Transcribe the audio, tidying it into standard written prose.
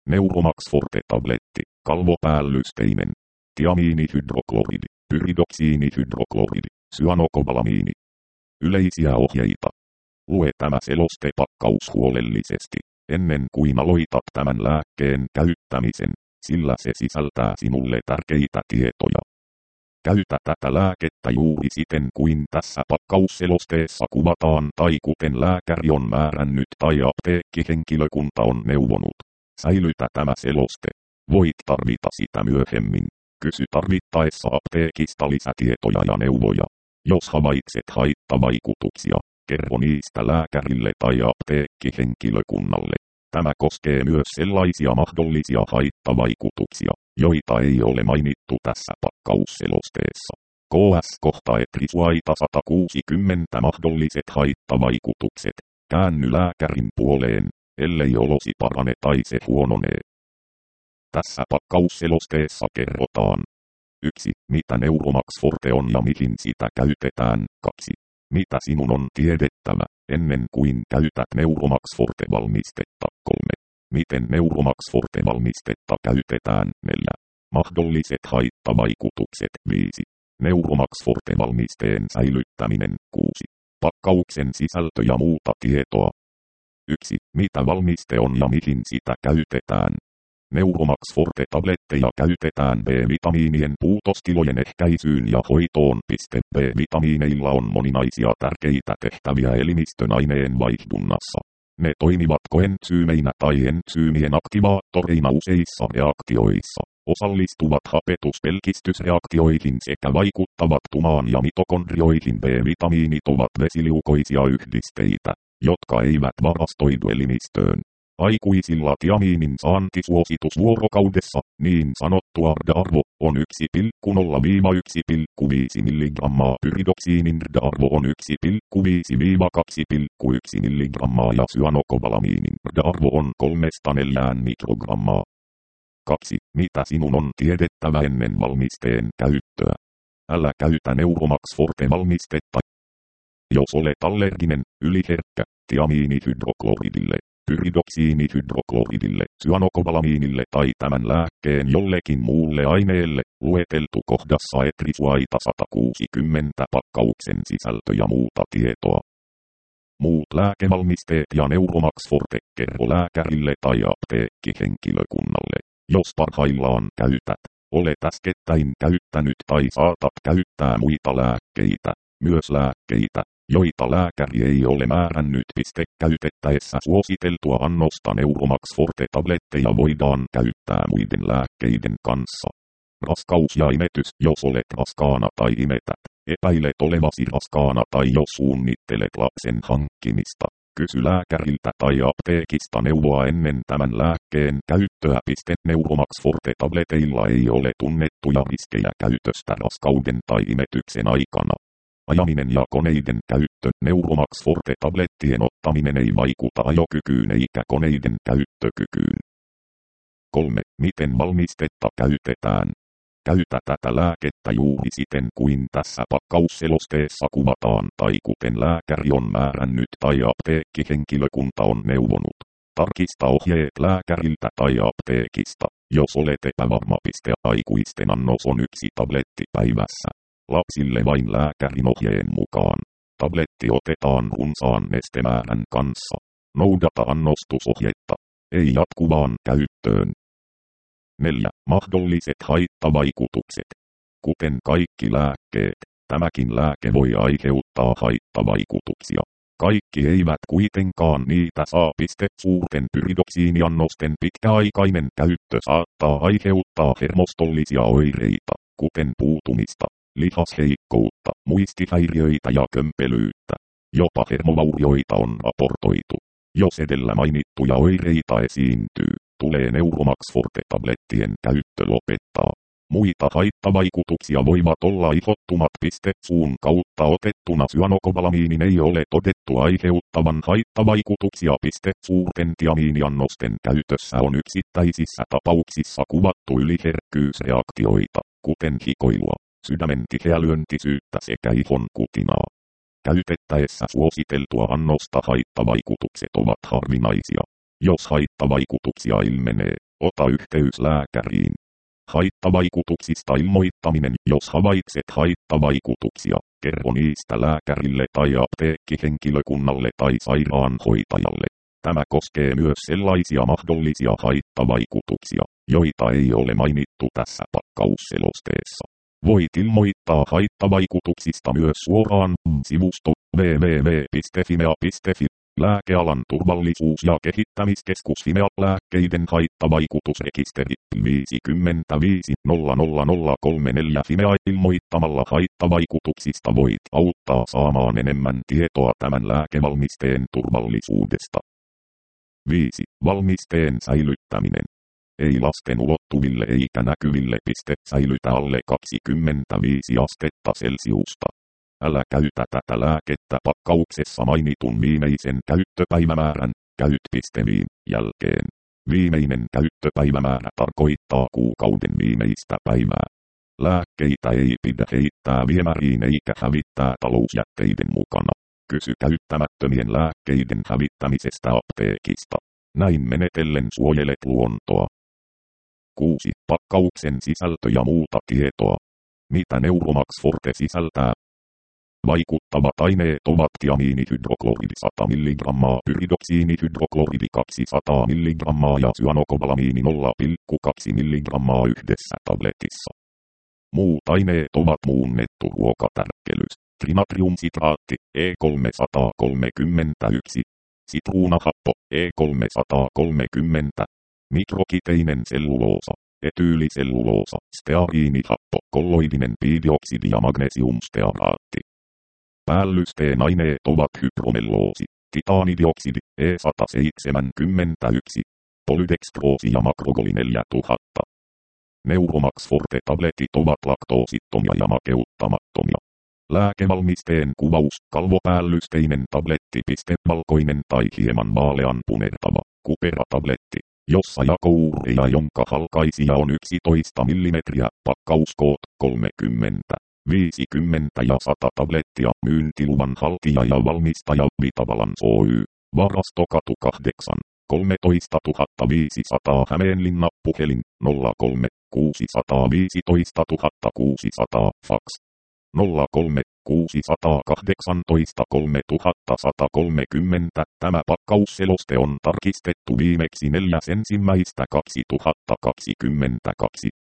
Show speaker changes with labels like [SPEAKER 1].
[SPEAKER 1] Neuromax Forte-tabletti, kalvopäällysteinen. Tiamiinihydrokloridi, pyridoksiinihydrokloridi, cyanokobalaamiini. Yleisiä ohjeita. Lue tämä selostepakkaus huolellisesti, ennen kuin aloitat tämän lääkkeen käyttämisen, sillä se sisältää sinulle tärkeitä tietoja. Käytä tätä lääkettä juuri siten kuin tässä pakkausselosteessa kuvataan tai kuten lääkäri on määrännyt tai apteekkihenkilökunta on neuvonut. Säilytä tämä seloste. Voit tarvita sitä myöhemmin. Kysy tarvittaessa apteekista lisätietoja ja neuvoja. Jos havaitset haittavaikutuksia, kerro niistä lääkärille tai apteekkihenkilökunnalle. Tämä koskee myös sellaisia mahdollisia haittavaikutuksia, joita ei ole mainittu tässä pakkausselosteessa. KS-kohta etrisuaita 160 mahdolliset haittavaikutukset. Käänny lääkärin puoleen, ellei olosi parane tai se huononee. Tässä pakkausselosteessa kerrotaan. 1. Mitä Neuromax Forte on ja mihin sitä käytetään. 2. Mitä sinun on tiedettävä, ennen kuin käytät Neuromax Forte-valmistetta. 3. Miten Neuromax Forte-valmistetta käytetään. 4. Mahdolliset haittavaikutukset. 5. Neuromax Forte-valmisteen säilyttäminen. 6. Pakkauksen sisältö ja muuta tietoa. 1. Mitä valmiste on ja mihin sitä käytetään. Neuromax Forte-tabletteja käytetään B-vitamiinien puutostilojen ehkäisyyn ja hoitoon. B-vitamiineilla on moninaisia tärkeitä tehtäviä elimistön aineenvaihdunnassa. Ne toimivat koentsyymeinä tai entsyymien aktivaattoreina useissa reaktioissa, osallistuvat hapetuspelkistysreaktioihin sekä vaikuttavat tumaan ja mitokondrioihin. B-vitamiinit ovat vesiliukoisia yhdisteitä, jotka eivät varastoidu elimistöön. Aikuisilla tiamiinin saantisuositus vuorokaudessa, niin sanottu ARDA-arvo, on 1,0-1,5 mg. Pyridoksiinin ARDA-arvo on 1,5-2,1 mg ja cyanokobalaamiinin ARDA-arvo on 3-4 mikrogrammaa. 2. Mitä sinun on tiedettävä ennen valmisteen käyttöä? Älä käytä Neuromax Forte-valmistetta, jos olet allerginen, yliherkkä, tiamiinihydrokloridille, pyridoksiinihydrokloridille, cyanokobalaamiinille tai tämän lääkkeen jollekin muulle aineelle, lueteltu kohdassa etrisuaita 160 pakkauksen sisältö ja muuta tietoa. Muut lääkevalmisteet ja Neuromax Forte kerro lääkärille tai apteekkihenkilökunnalle, jos parhaillaan käytät, olet äskettäin käyttänyt tai saatat käyttää muita lääkkeitä, myös lääkkeitä, joita lääkäri ei ole määrännyt. Käytettäessä suositeltua annosta Neuromax Forte-tabletteja voidaan käyttää muiden lääkkeiden kanssa. Raskaus ja imetys. Jos olet raskaana tai imetät, epäilet olevasi raskaana tai jos suunnittelet lapsen hankkimista, kysy lääkäriltä tai apteekista neuvoa ennen tämän lääkkeen käyttöä. Neuromax Forte-tableteilla ei ole tunnettuja riskejä käytöstä raskauden tai imetyksen aikana. Ajaminen ja koneiden käyttö. Neuromax Forte-tablettien ottaminen ei vaikuta ajokykyyn eikä koneiden käyttökykyyn. 3. Miten valmistetta käytetään? Käytä tätä lääkettä juuri siten kuin tässä pakkausselosteessa kuvataan tai kuten lääkäri on määrännyt tai apteekkihenkilökunta on neuvonut. Tarkista ohjeet lääkäriltä tai apteekista, jos olet epävarma. Aikuisten annos on 1 tabletti päivässä. Lapsille vain lääkärin ohjeen mukaan. Tabletti otetaan runsaan nestemäärän kanssa. Noudata annostusohjetta. Ei jatkuvaan käyttöön. 4. Mahdolliset haittavaikutukset. Kuten kaikki lääkkeet, tämäkin lääke voi aiheuttaa haittavaikutuksia. Kaikki eivät kuitenkaan niitä saa. Suurten pyridoksiiniannosten pitkäaikainen käyttö saattaa aiheuttaa hermostollisia oireita, kuten puutumista, lihasheikkoutta, muistihäiriöitä ja kömpelyyttä. Jopa hermovaurioita on raportoitu. Jos edellä mainittuja oireita esiintyy, tulee Neuromax Forte-tablettien käyttö lopettaa. Muita haittavaikutuksia voivat olla ihottumat. Suun kautta otettuna cyanokobalaamiinin ei ole todettu aiheuttavan haittavaikutuksia. Suurten tiamiiniannosten käytössä on yksittäisissä tapauksissa kuvattu yliherkkyysreaktioita, kuten hikoilua, sydämen tiheälyöntisyyttä sekä ihon kutinaa. Käytettäessä suositeltua annosta haittavaikutukset ovat harvinaisia. Jos haittavaikutuksia ilmenee, ota yhteys lääkäriin. Haittavaikutuksista ilmoittaminen. Jos havaitset haittavaikutuksia, kerro niistä lääkärille tai apteekkihenkilökunnalle tai sairaanhoitajalle. Tämä koskee myös sellaisia mahdollisia haittavaikutuksia, joita ei ole mainittu tässä pakkausselosteessa. Voit ilmoittaa haittavaikutuksista myös suoraan sivusto www.fimea.fi. Lääkealan turvallisuus- ja kehittämiskeskus Fimea. Lääkkeiden haittavaikutusrekisteri 550034 Fimea. Ilmoittamalla haittavaikutuksista voit auttaa saamaan enemmän tietoa tämän lääkevalmisteen turvallisuudesta. 5. Valmisteen säilyttäminen. Ei lasten ulottuville eikä näkyville säilytä alle 25 astetta Celsiusta. Älä käytä tätä lääkettä pakkauksessa mainitun viimeisen käyttöpäivämäärän käyt.viim jälkeen. Viimeinen käyttöpäivämäärä tarkoittaa kuukauden viimeistä päivää. Lääkkeitä ei pidä heittää viemäriin eikä hävittää talousjätteiden mukana. Kysy käyttämättömien lääkkeiden hävittämisestä apteekista. Näin menetellen suojelet luontoa. 6. Pakkauksen sisältö ja muuta tietoa. Mitä Neuromax Forte sisältää? Vaikuttavat aineet ovat tiamiinihydrokloridi 100 mg, pyridoksiinihydrokloridi 200 mg ja cyanokobalaamiini 0,2 mg yhdessä tabletissa. Muut aineet ovat muunnettu ruokatärkkelys, trinatriumsitraatti E331, sitruunahappo E330, mikrokiteinen selluloosa, etyyliselluloosa, steariinihappo, kolloidinen piidioksidi ja magnesiumstearaatti. Päällysteen aineet ovat hydromelloosi, titaanidioksidi E171, polydextroosi ja makrogoli 4000. Neuromax Forte-tabletit ovat laktoosittomia ja makeuttamattomia. Lääkevalmisteen kuvaus, kalvopäällysteininen tabletti, valkoinen tai hieman vaalean punertava, kuperatabletti, jossa jakourea jonka halkaisija on 11 mm, pakkauskoot 30, 50 ja 100 tablettia, myyntiluvan haltija ja valmistaja Vitabalance Oy, varastokatu 8, 13 500 Hämeenlinna, puhelin 03 615 600, fax 03 618 3130. Tämä pakkausseloste on tarkistettu viimeksi 4.1.2022.